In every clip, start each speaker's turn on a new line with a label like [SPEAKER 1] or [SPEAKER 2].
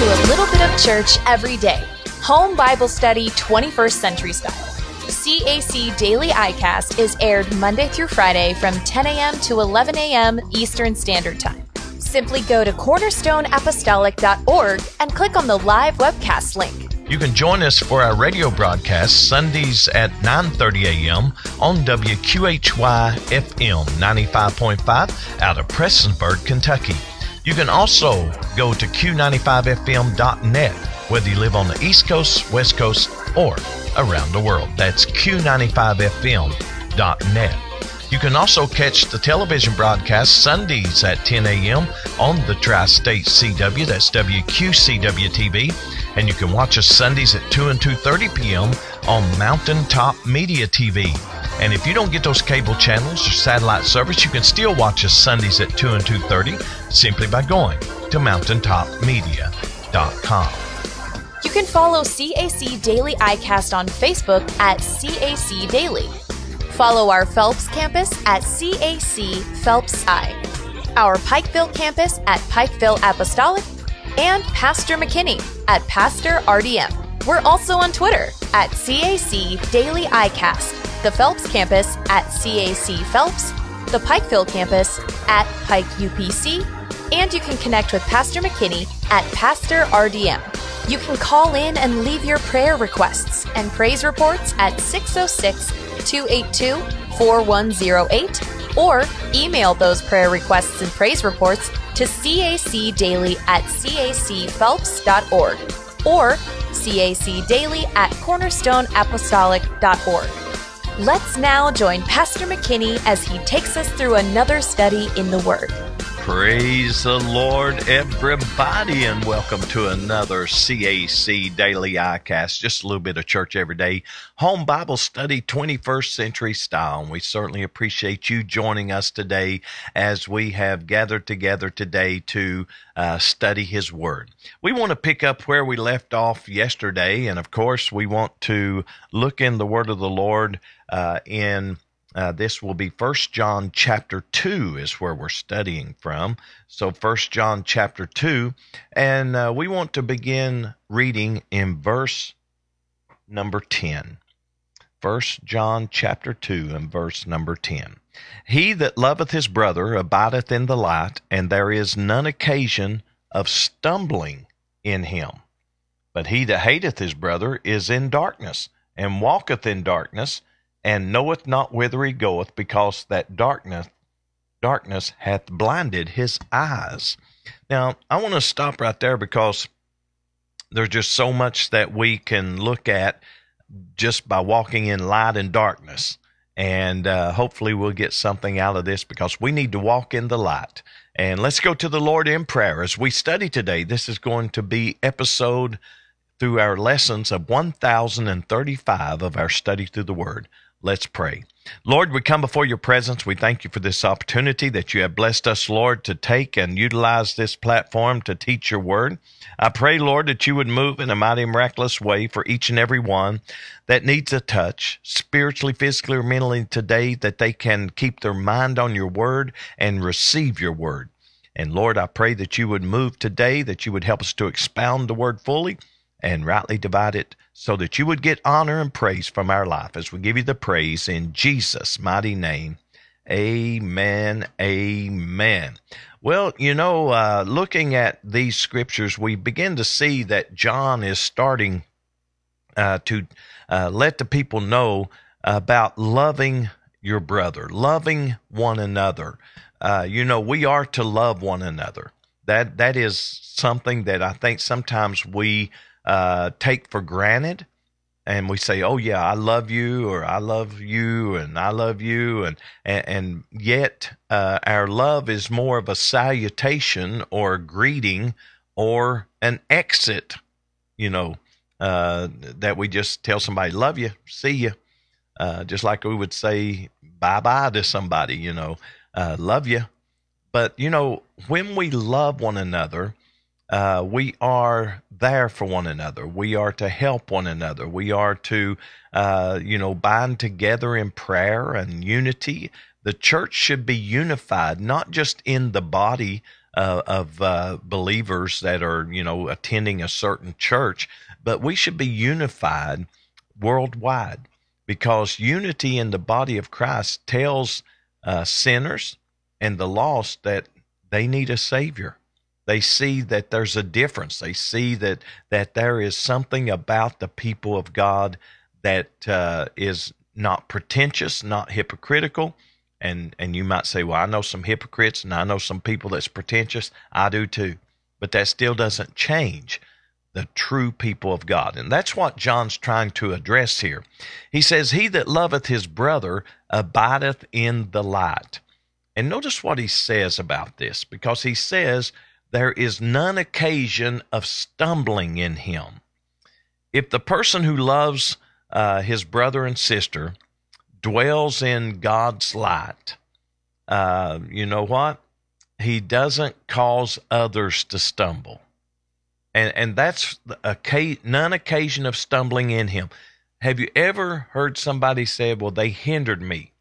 [SPEAKER 1] to a little bit of church every day. Home Bible Study 21st Century Style. CAC Daily iCast is aired Monday through Friday from 10 a.m. to 11 a.m. Eastern Standard Time. Simply go to cornerstoneapostolic.org and click on the live webcast link.
[SPEAKER 2] You can join us for our radio broadcast Sundays at 9:30 a.m. on WQHY FM 95.5 out of Prestonsburg, Kentucky. You can also go to Q95FM.net, whether you live on the East Coast, West Coast, or around the world. That's Q95FM.net. You can also catch the television broadcast Sundays at 10 a.m. on the Tri-State CW, that's WQCW-TV, and you can watch us Sundays at 2 and 2:30 p.m. on Mountaintop Media TV. And if you don't get those cable channels or satellite service, you can still watch us Sundays at 2 and 2:30 simply by going to mountaintopmedia.com.
[SPEAKER 1] You can follow CAC Daily iCast on Facebook at CAC Daily. Follow our Phelps campus at CAC Phelps I, our Pikeville campus at Pikeville Apostolic, and Pastor McKinney at Pastor RDM. We're also on Twitter at CAC Daily iCast, the Phelps campus at CAC Phelps, the Pikeville campus at Pike UPC, and you can connect with Pastor McKinney at Pastor RDM. You can call in and leave your prayer requests and praise reports at 606-282-4108 or email those prayer requests and praise reports to cacdaily@cacphelps.org or cacdaily@cornerstoneapostolic.org. Let's now join Pastor McKinney as he takes us through another study in the Word.
[SPEAKER 2] Praise the Lord, everybody, and welcome to another CAC Daily iCast. Just a little bit of church every day. Home Bible Study 21st Century Style. And we certainly appreciate you joining us today as we have gathered together today to study His Word. We want to pick up where we left off yesterday, and of course, we want to look in the Word of the Lord this will be 1 John chapter 2 is where we're studying from. So 1 John chapter 2, and we want to begin reading in verse number 10. 1 John chapter 2 and verse number 10. He that loveth his brother abideth in the light, and there is none occasion of stumbling in him. But he that hateth his brother is in darkness, and walketh in darkness, and knoweth not whither he goeth, because that darkness hath blinded his eyes. Now, I want to stop right there because there's just so much that we can look at just by walking in light and darkness. And hopefully we'll get something out of this because we need to walk in the light. And let's go to the Lord in prayer. As we study today, this is going to be episode through our lessons of 1035 of our study through the Word. Let's pray. Lord, we come before your presence. We thank you for this opportunity that you have blessed us, Lord, to take and utilize this platform to teach your word. I pray, Lord, that you would move in a mighty, miraculous way for each and every one that needs a touch, spiritually, physically, or mentally today, that they can keep their mind on your word and receive your word. And Lord, I pray that you would move today, that you would help us to expound the word fully and rightly divide it, so that you would get honor and praise from our life as we give you the praise in Jesus' mighty name. Amen, amen. Well, looking at these scriptures, we begin to see that John is starting to let the people know about loving your brother, loving one another. We are to love one another. That is something that I think sometimes we take for granted, and we say, oh yeah, I love you, or I love you, and I love you, and yet our love is more of a salutation or a greeting or an exit, that we just tell somebody, love you, see you, just like we would say bye-bye to somebody, love you. But, when we love one another, we are there for one another. We are to help one another. We are to, bind together in prayer and unity. The church should be unified, not just in the body of believers that are, attending a certain church, but we should be unified worldwide, because unity in the body of Christ tells sinners and the lost that they need a Savior. They see that there's a difference. They see that there is something about the people of God that is not pretentious, not hypocritical. And you might say, well, I know some hypocrites and I know some people that's pretentious. I do too. But that still doesn't change the true people of God. And that's what John's trying to address here. He says, he that loveth his brother abideth in the light. And notice what he says about this, because he says, there is none occasion of stumbling in him. If the person who loves his brother and sister dwells in God's light, you know what? He doesn't cause others to stumble. And that's none occasion of stumbling in him. Have you ever heard somebody say, well, they hindered me?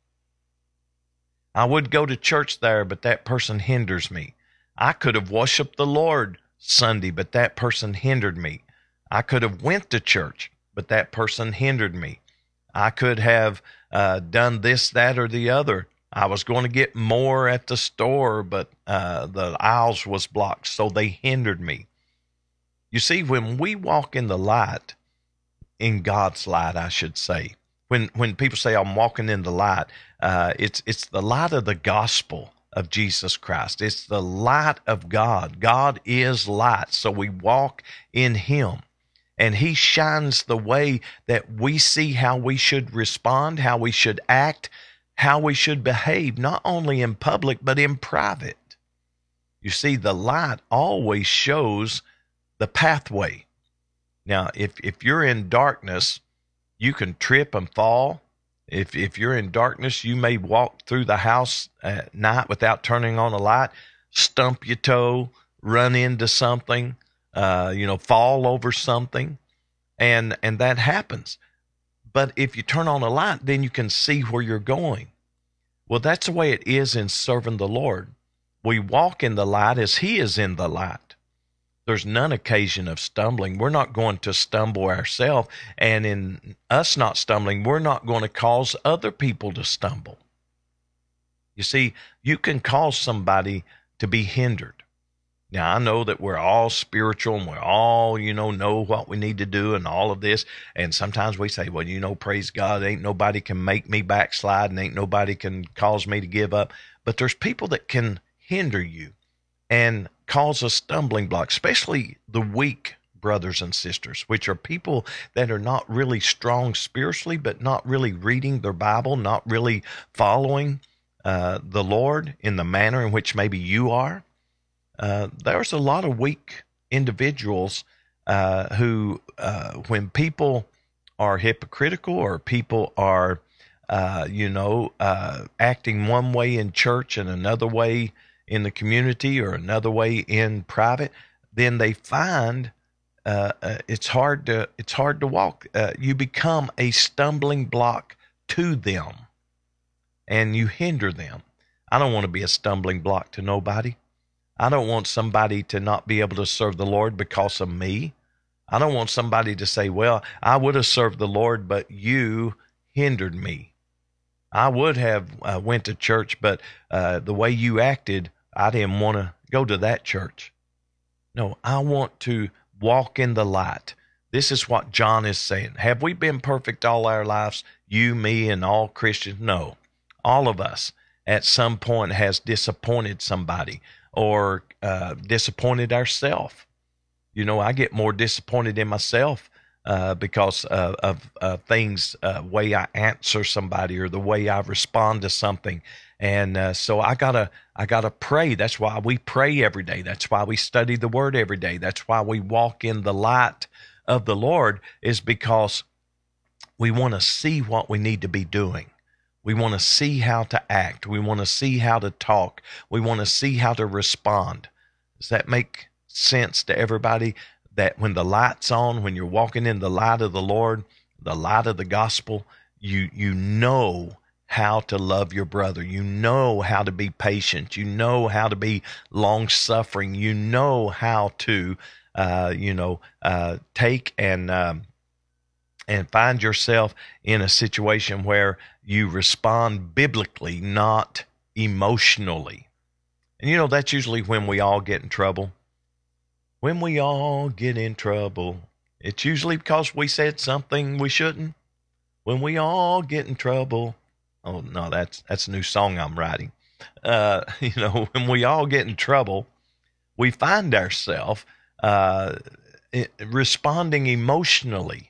[SPEAKER 2] I would go to church there, but that person hinders me. I could have worshiped the Lord Sunday, but that person hindered me. I could have went to church, but that person hindered me. I could have done this, that, or the other. I was going to get more at the store, but the aisles was blocked, so they hindered me. You see, when we walk in the light, in God's light, I should say, when people say I'm walking in the light, it's the light of the gospel of Jesus Christ. It's the light of God. God is light, so we walk in him. And he shines the way that we see how we should respond, how we should act, how we should behave, not only in public, but in private. You see, the light always shows the pathway. Now, if you're in darkness, you can trip and fall. If you're in darkness, you may walk through the house at night without turning on a light, stump your toe, run into something, fall over something, and that happens. But if you turn on a light, then you can see where you're going. Well, that's the way it is in serving the Lord. We walk in the light as he is in the light. There's none occasion of stumbling. We're not going to stumble ourselves, and in us not stumbling, we're not going to cause other people to stumble. You see, you can cause somebody to be hindered. Now, I know that we're all spiritual and we're all, know what we need to do and all of this. And sometimes we say, well, praise God, ain't nobody can make me backslide and ain't nobody can cause me to give up. But there's people that can hinder you and cause a stumbling block, especially the weak brothers and sisters, which are people that are not really strong spiritually, but not really reading their Bible, not really following the Lord in the manner in which maybe you are. There's a lot of weak individuals who, when people are hypocritical or people are, acting one way in church and another way in the community or another way in private, then they find it's hard to walk. You become a stumbling block to them, and you hinder them. I don't want to be a stumbling block to nobody. I don't want somebody to not be able to serve the Lord because of me. I don't want somebody to say, well, I would have served the Lord, but you hindered me. I would have went to church, but the way you acted, I didn't want to go to that church. No, I want to walk in the light. This is what John is saying. Have we been perfect all our lives? You, me, and all Christians? No. All of us at some point has disappointed somebody or disappointed ourselves. I get more disappointed in myself because of things, way I answer somebody or the way I respond to something. And so I gotta pray. That's why we pray every day. That's why we study the Word every day. That's why we walk in the light of the Lord, is because we want to see what we need to be doing. We want to see how to act. We want to see how to talk. We want to see how to respond. Does that make sense to everybody? That when the light's on, when you're walking in the light of the Lord, the light of the gospel, you know how to love your brother. You know how to be patient. You know how to be long suffering. You know how to, take and find yourself in a situation where you respond biblically, not emotionally. And that's usually when we all get in trouble. When we all get in trouble, it's usually because we said something we shouldn't. When we all get in trouble. Oh, no, that's a new song I'm writing. When we all get in trouble, we find ourselves responding emotionally.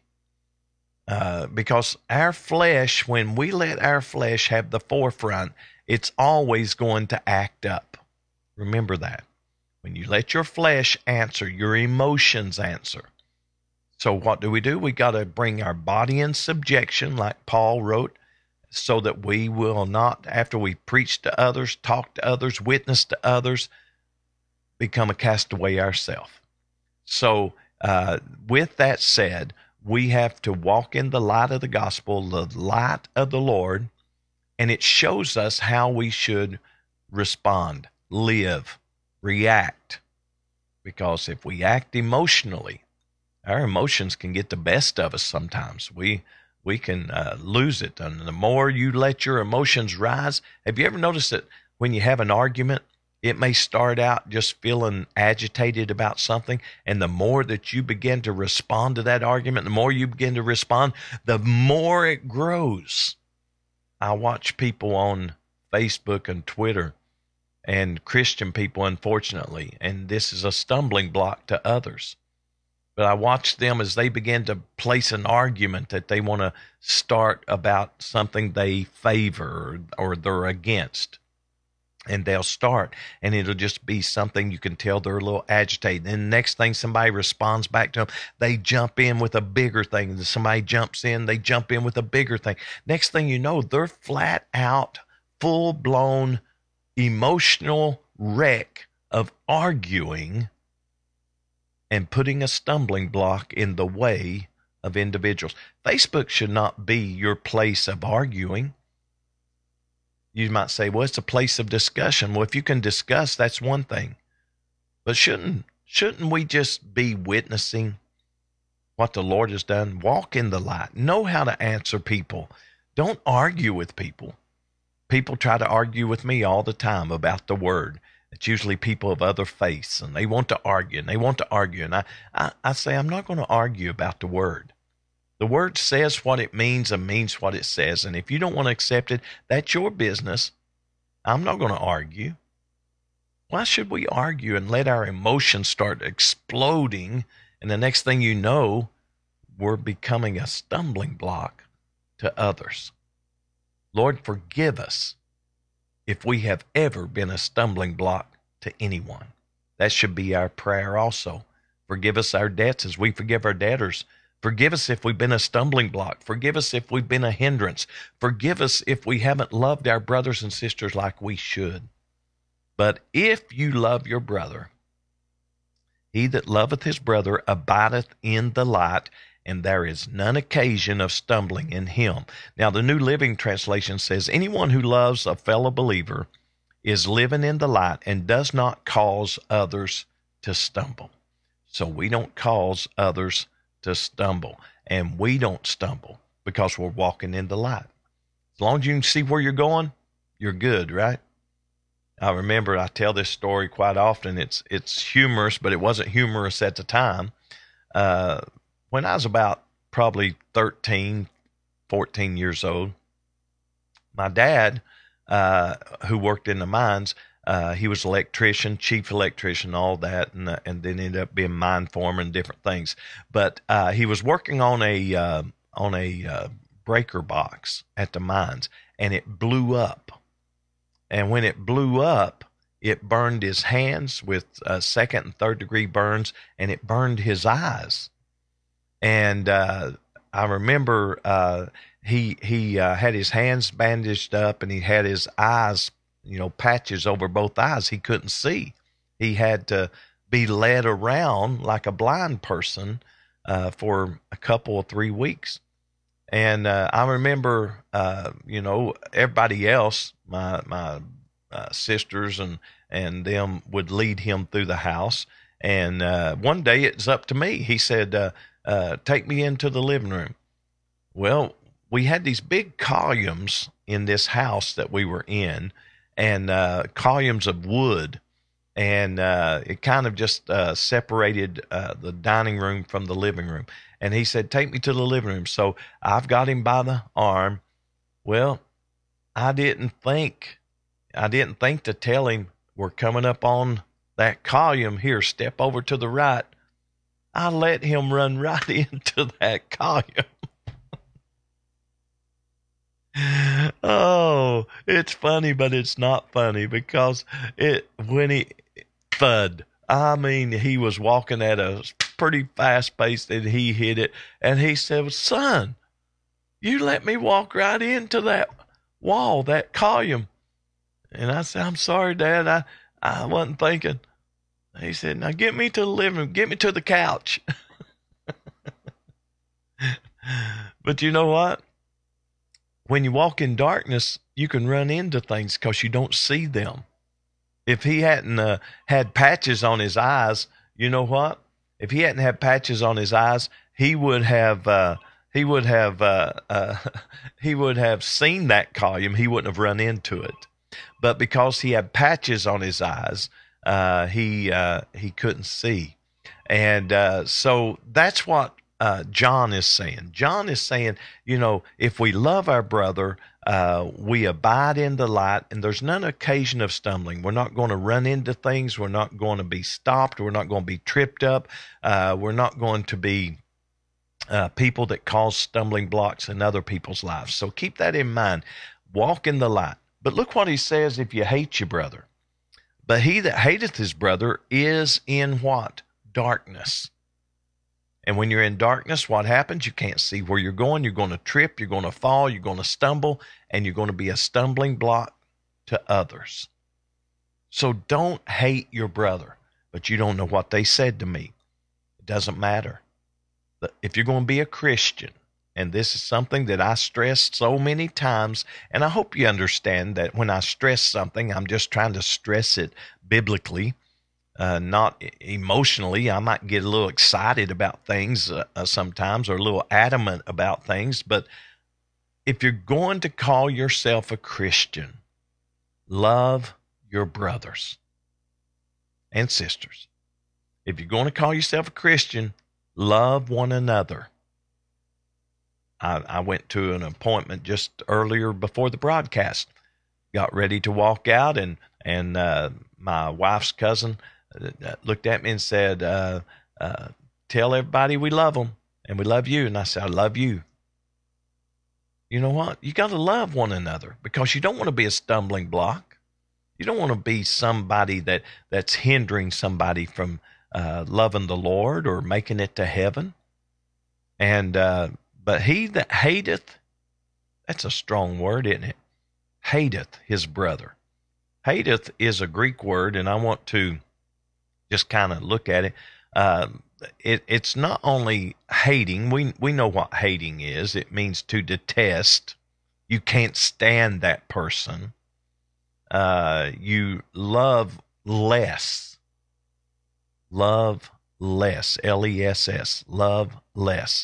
[SPEAKER 2] Because our flesh, when we let our flesh have the forefront, it's always going to act up. Remember that. When you let your flesh answer, your emotions answer. So what do? We got to bring our body in subjection, like Paul wrote, so that we will not, after we preach to others, talk to others, witness to others, become a castaway ourselves. So with that said, we have to walk in the light of the gospel, the light of the Lord, and it shows us how we should respond, live, react. Because if we act emotionally, our emotions can get the best of us sometimes. We can lose it. And the more you let your emotions rise, have you ever noticed that when you have an argument, it may start out just feeling agitated about something, and the more that you begin to respond to that argument, the more you begin to respond, the more it grows. I watch people on Facebook and Twitter, and Christian people, unfortunately, and this is a stumbling block to others. But I watch them as they begin to place an argument that they want to start about something they favor or they're against. And they'll start, and it'll just be something you can tell they're a little agitated. And the next thing somebody responds back to them, they jump in with a bigger thing. Somebody jumps in, they jump in with a bigger thing. Next thing you know, they're flat out, full-blown, emotional wreck of arguing and putting a stumbling block in the way of individuals. Facebook should not be your place of arguing. You might say, well, it's a place of discussion. Well, if you can discuss, that's one thing. But shouldn't we just be witnessing what the Lord has done? Walk in the light. Know how to answer people. Don't argue with people. People try to argue with me all the time about the word. It's usually people of other faiths, and they want to argue, and they want to argue. And I say, I'm not going to argue about the word. The word says what it means and means what it says. And if you don't want to accept it, that's your business. I'm not going to argue. Why should we argue and let our emotions start exploding? And the next thing you know, we're becoming a stumbling block to others. Lord, forgive us if we have ever been a stumbling block to anyone. That should be our prayer also. Forgive us our debts as we forgive our debtors. Forgive us if we've been a stumbling block. Forgive us if we've been a hindrance. Forgive us if we haven't loved our brothers and sisters like we should. But if you love your brother, he that loveth his brother abideth in the light, and there is none occasion of stumbling in him. Now, the New Living Translation says, anyone who loves a fellow believer is living in the light and does not cause others to stumble. So we don't cause others to stumble, and we don't stumble because we're walking in the light. As long as you can see where you're going, you're good, right? I remember I tell this story quite often. It's humorous, but it wasn't humorous at the time. When I was about probably 13, 14 years old, my dad, who worked in the mines, he was electrician, chief electrician, all that, and then ended up being mine foreman and different things. But he was working on a breaker box at the mines, and it blew up. And when it blew up, it burned his hands with second and third degree burns, and it burned his eyes. And I remember he had his hands bandaged up, and he had his eyes, patches over both eyes. He couldn't see. He had to be led around like a blind person for a couple of 3 weeks. And I remember, everybody else, my sisters and them would lead him through the house. And one day it's up to me. He said, take me into the living room. Well, we had these big columns in this house that we were in, and columns of wood. And it kind of just separated the dining room from the living room. And he said, take me to the living room. So I've got him by the arm. Well, I didn't think to tell him we're coming up on that column here. Step over to the right. I let him run right into that column. Oh, it's funny, but it's not funny because when he thud, I mean, he was walking at a pretty fast pace and he hit it. And he said, son, you let me walk right into that wall, that column. And I said, I'm sorry, Dad. I wasn't thinking. He said, now get me to the living room. Get me to the couch. But you know what? When you walk in darkness, you can run into things because you don't see them. If he hadn't had patches on his eyes, you know what? If he hadn't had patches on his eyes, he would have seen that column. He wouldn't have run into it. But because he had patches on his eyes, he couldn't see. And so that's what John is saying. John is saying, if we love our brother, we abide in the light, and there's none occasion of stumbling. We're not going to run into things. We're not going to be stopped. We're not going to be tripped up. We're not going to be people that cause stumbling blocks in other people's lives. So keep that in mind. Walk in the light. But look what he says if you hate your brother. But he that hateth his brother is in what? Darkness. And when you're in darkness, what happens? You can't see where you're going. You're going to trip. You're going to fall. You're going to stumble. And you're going to be a stumbling block to others. So don't hate your brother. But you don't know what they said to me. It doesn't matter. If you're going to be a Christian, and this is something that I stressed so many times, and I hope you understand that when I stress something, I'm just trying to stress it biblically. Not emotionally. I might get a little excited about things sometimes, or a little adamant about things. But if you're going to call yourself a Christian, love your brothers and sisters. If you're going to call yourself a Christian, love one another. I went to an appointment just earlier before the broadcast. Got ready to walk out, and my wife's cousin looked at me and said, tell everybody we love them and we love you. And I said, I love you. You know what? You got to love one another because you don't want to be a stumbling block. You don't want to be somebody that's hindering somebody from loving the Lord or making it to heaven. And but he that hateth, that's a strong word, isn't it? Hateth his brother. Hateth is a Greek word, and I want to just kind of look at it. It's not only hating. We know what hating is. It means to detest. You can't stand that person. You love less. Love less. L-E-S-S. Love less.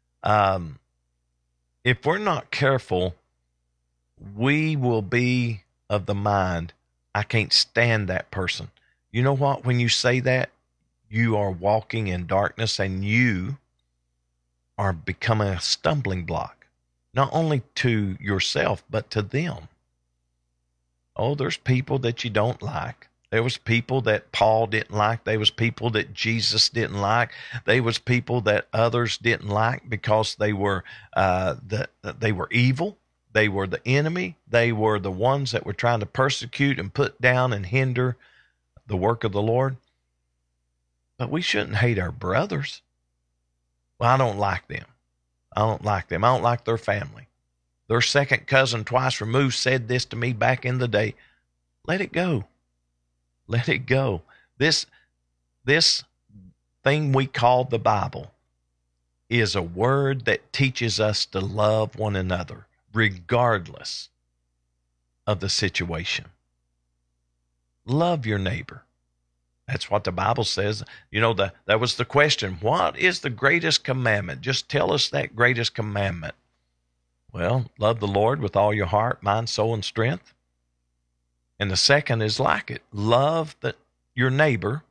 [SPEAKER 2] If we're not careful, we will be of the mind, I can't stand that person. You know what? When you say that, you are walking in darkness and you are becoming a stumbling block, not only to yourself, but to them. Oh, there's people that you don't like. There was people that Paul didn't like. There was people that Jesus didn't like. There was people that others didn't like because they were they were evil. They were the enemy. They were the ones that were trying to persecute and put down and hinder the work of the Lord. But we shouldn't hate our brothers. Well, I don't like them. I don't like them. I don't like their family. Their second cousin twice removed said this to me back in the day. Let it go. Let it go. This thing we call the Bible is a word that teaches us to love one another, regardless of the situation. Love your neighbor. That's what the Bible says. You know, that was the question. What is the greatest commandment? Just tell us that greatest commandment. Well, love the Lord with all your heart, mind, soul, and strength. And the second is like it. Love your neighbor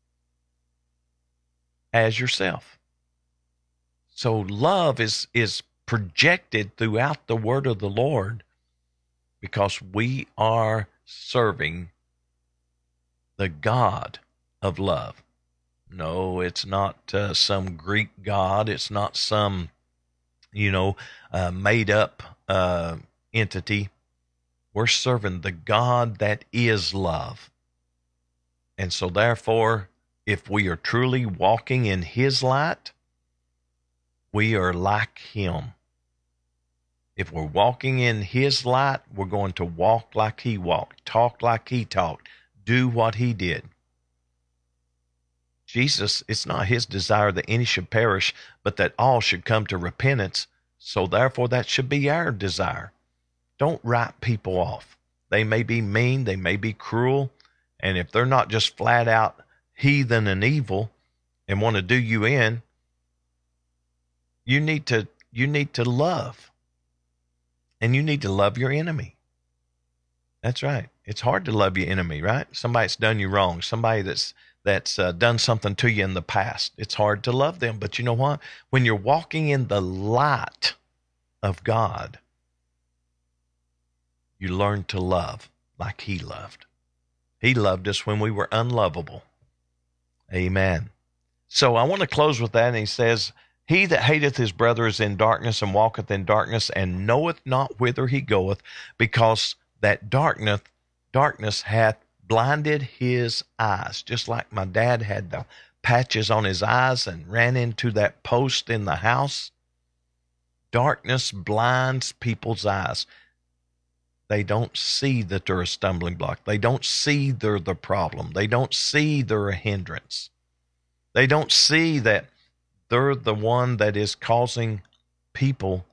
[SPEAKER 2] as yourself. So love is projected throughout the word of the Lord because we are serving the God of love. No, it's not some Greek god. It's not some, made up entity. We're serving the God that is love. And so therefore, if we are truly walking in his light, we are like him. If we're walking in his light, we're going to walk like he walked, talk like he talked, do what he did. Jesus, it's not his desire that any should perish, but that all should come to repentance. So therefore, that should be our desire. Don't write people off. They may be mean, they may be cruel, and if they're not just flat out heathen and evil and want to do you in, you need to love. And you need to love your enemy. That's right. It's hard to love your enemy, right? Somebody that's done you wrong, somebody that's done something to you in the past. It's hard to love them. But you know what? When you're walking in the light of God, you learn to love like he loved. He loved us when we were unlovable. Amen. So I want to close with that. And he says, he that hateth his brother is in darkness and walketh in darkness and knoweth not whither he goeth, because that darkness hath blinded his eyes. Just like my dad had the patches on his eyes and ran into that post in the house. Darkness blinds people's eyes. They don't see that they're a stumbling block. They don't see they're the problem. They don't see they're a hindrance. They don't see that they're the one that is causing people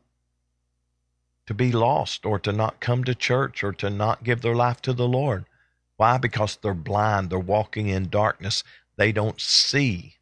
[SPEAKER 2] to be lost or to not come to church or to not give their life to the Lord. Why? Because they're blind. They're walking in darkness. They don't see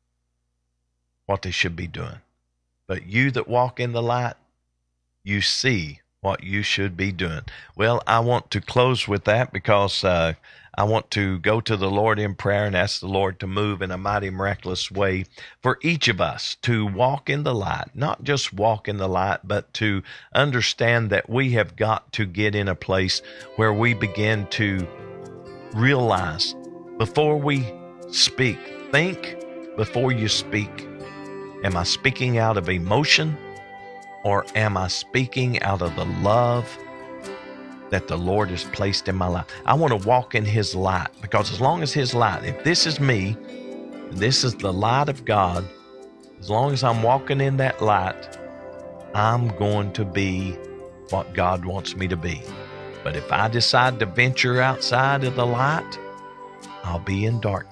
[SPEAKER 2] what they should be doing. But you that walk in the light, you see what you should be doing. Well, I want to close with that because I want to go to the Lord in prayer and ask the Lord to move in a mighty, miraculous way for each of us to walk in the light, not just walk in the light, but to understand that we have got to get in a place where we begin to realize before we speak, think before you speak. Am I speaking out of emotion, or am I speaking out of the love that the Lord has placed in my life? I want to walk in his light, because as long as his light, if this is me, this is the light of God, as long as I'm walking in that light, I'm going to be what God wants me to be. But if I decide to venture outside of the light, I'll be in darkness,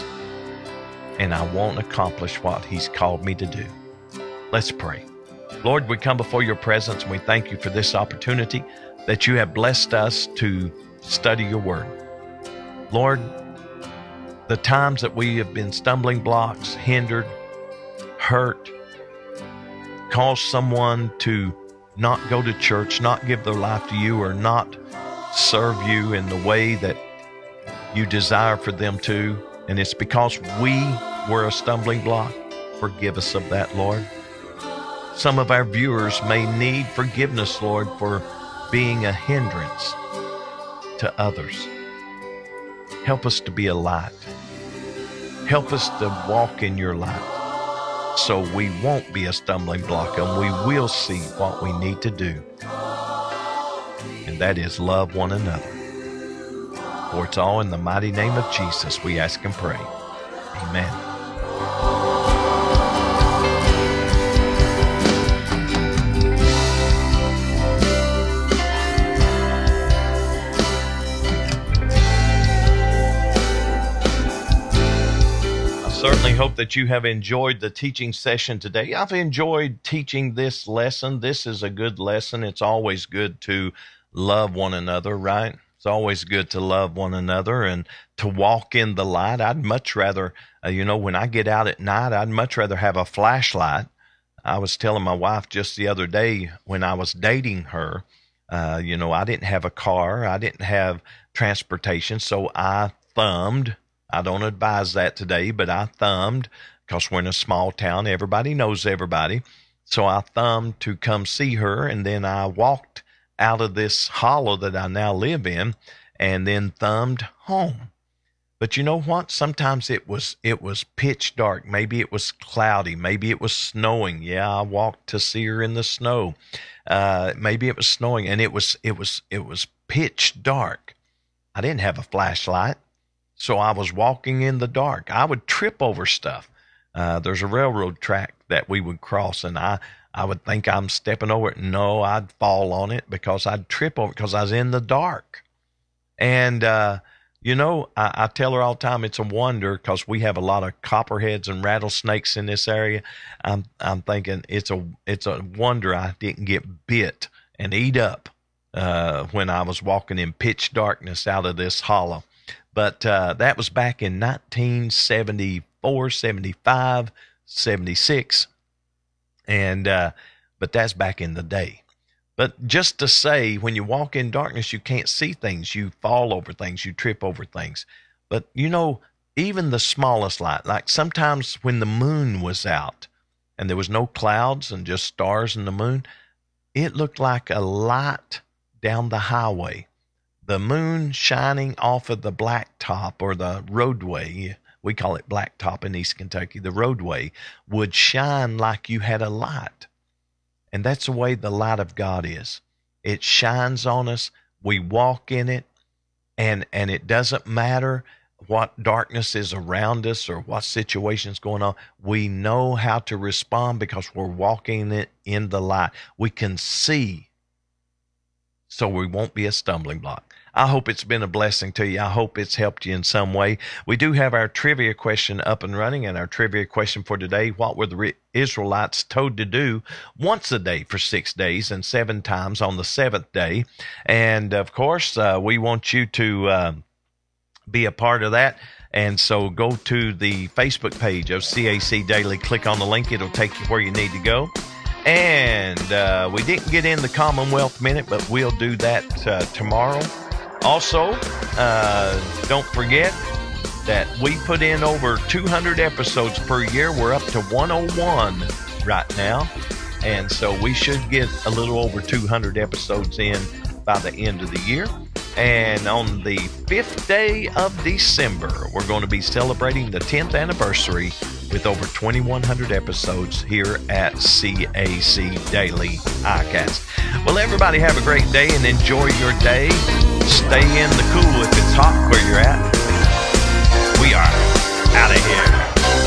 [SPEAKER 2] and I won't accomplish what he's called me to do. Let's pray. Lord, we come before your presence, and we thank you for this opportunity that you have blessed us to study your word. Lord, the times that we have been stumbling blocks, hindered, hurt, caused someone to not go to church, not give their life to you, or not serve you in the way that you desire for them to, and it's because we were a stumbling block. Forgive us of that, Lord. Some of our viewers may need forgiveness, Lord, for being a hindrance to others. Help us to be a light. Help us to walk in your light so we won't be a stumbling block and we will see what we need to do. And that is love one another. For it's all in the mighty name of Jesus we ask and pray. Amen. certainly hope that you have enjoyed the teaching session today. I've enjoyed teaching this lesson. This is a good lesson. It's always good to love one another, right? It's always good to love one another and to walk in the light. I'd much rather, when I get out at night, I'd much rather have a flashlight. I was telling my wife just the other day when I was dating her, I didn't have a car. I didn't have transportation, so I thumbed. I don't advise that today, but I thumbed because we're in a small town. Everybody knows everybody. So I thumbed to come see her, and then I walked out of this hollow that I now live in and then thumbed home. But you know what? Sometimes it was pitch dark. Maybe it was cloudy. Maybe it was snowing. Yeah, I walked to see her in the snow. Maybe it was snowing, and it was pitch dark. I didn't have a flashlight. So I was walking in the dark. I would trip over stuff. There's a railroad track that we would cross, and I would think I'm stepping over it. No, I'd fall on it because I'd trip over it because I was in the dark. And, I tell her all the time it's a wonder because we have a lot of copperheads and rattlesnakes in this area. I'm thinking it's a wonder I didn't get bit and eat up when I was walking in pitch darkness out of this hollow. But that was back in 1974, 75, 76. But that's back in the day. But just to say, when you walk in darkness, you can't see things. You fall over things. You trip over things. But, even the smallest light, like sometimes when the moon was out and there was no clouds and just stars and the moon, it looked like a light down the highway. The moon shining off of the blacktop or the roadway, we call it blacktop in East Kentucky, the roadway would shine like you had a light. And that's the way the light of God is. It shines on us, we walk in it, and it doesn't matter what darkness is around us or what situation's going on. We know how to respond because we're walking in the light. We can see, so we won't be a stumbling block. I hope it's been a blessing to you. I hope it's helped you in some way. We do have our trivia question up and running, and our trivia question for today: what were the Israelites told to do once a day for 6 days and 7 times on the 7th day? And of course, we want you to be a part of that. And so go to the Facebook page of CAC Daily, click on the link. It'll take you where you need to go. And we didn't get in the Commonwealth Minute, but we'll do that tomorrow. Also, don't forget that we put in over 200 episodes per year. We're up to 101 right now. And so we should get a little over 200 episodes in by the end of the year. And on the 5th day of December, we're going to be celebrating the 10th anniversary with over 2,100 episodes here at CAC Daily iCast. Well, everybody have a great day and enjoy your day. Stay in the cool if it's hot where you're at. We are out of here.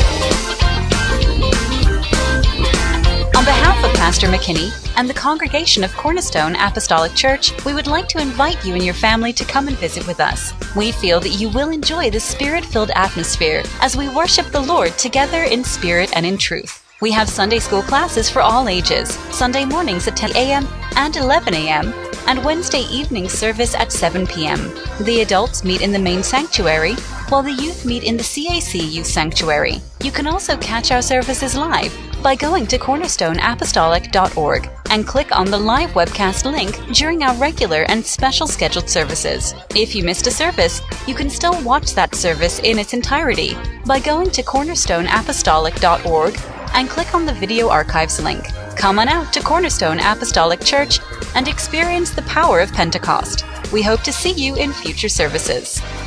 [SPEAKER 3] On behalf of Pastor McKinney and the congregation of Cornerstone Apostolic Church, we would like to invite you and your family to come and visit with us. We feel that you will enjoy the spirit-filled atmosphere as we worship the Lord together in spirit and in truth. We have Sunday school classes for all ages, Sunday mornings at 10 a.m. and 11 a.m., and Wednesday evening service at 7 p.m. The adults meet in the main sanctuary, while the youth meet in the CAC Youth Sanctuary. You can also catch our services live by going to cornerstoneapostolic.org and click on the live webcast link during our regular and special scheduled services. If you missed a service, you can still watch that service in its entirety by going to cornerstoneapostolic.org and click on the video archives link. Come on out to Cornerstone Apostolic Church and experience the power of Pentecost. We hope to see you in future services.